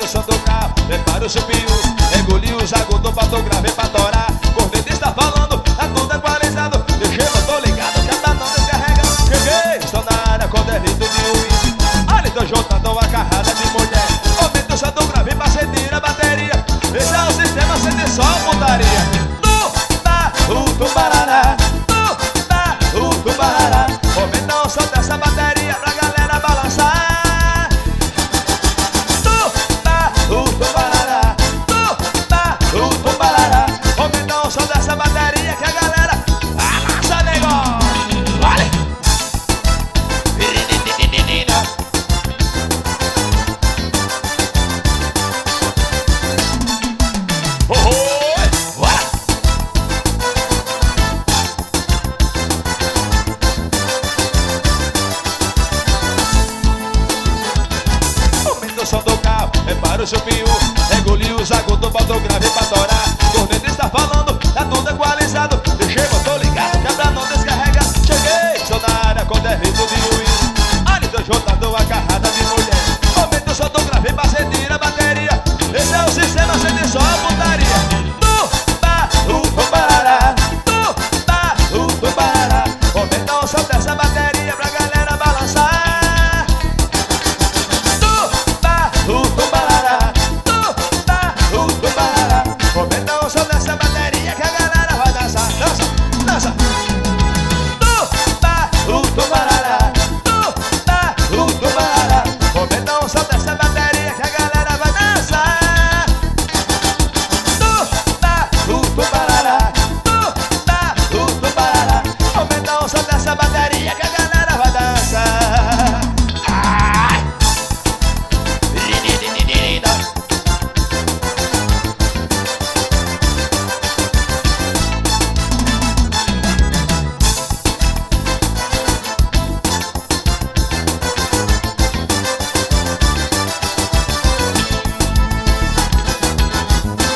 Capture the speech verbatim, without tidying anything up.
som do carro, prepara o C P U. Engoliu os agudos pra tu grave pra torar. Corneta está falando, tá tudo equalizado. Deixei, eu tô ligado que a tá não descarrega. Cheguei, estou na área com delito de uísque. Ali tô juntando uma carrada de mulher. Aumenta o som do grave pra sentir a bateria. Esse é o sistema, sente só putaria. Tu, tá, o tubarará. Tu, tá, o tubarará. Aumenta o som dessa bateria pra galera balançar. Tu, tá, o tubarará. Tu, tá, o tubarará. Aumenta o som dessa bateria que a galera balança, negócio. Vale. Oh, oh, bora. Aumenta o som do carro, repara o seu piu. Engoliu os agudos, bota o grave pra torar. Corneta está falando, tá tudo equalizado.